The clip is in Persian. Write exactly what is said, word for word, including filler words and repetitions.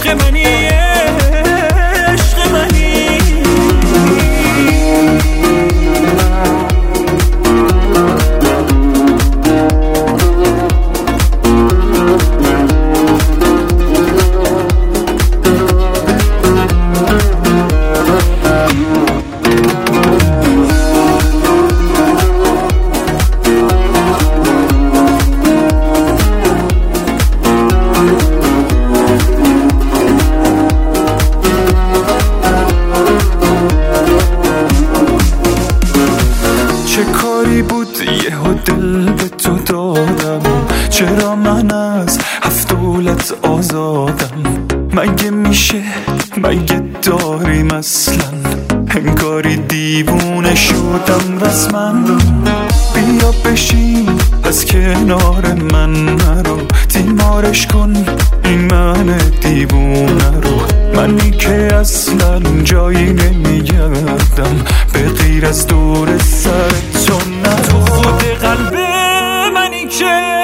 عشق منی عشق منی. چه کاری بود یهو دل به تو دادم، چرا من از هفت دولت آزادم؟ مگه میشه مگه داریم اصلا؟ انگاری دیوونه شدم رسما. بیا بشین از کنار من نرو، تیمارش کن این من دیوونه رو. منی که اصلا جایی نمیگردم به غیر از دور سر تو. نه تو خود قلب منی که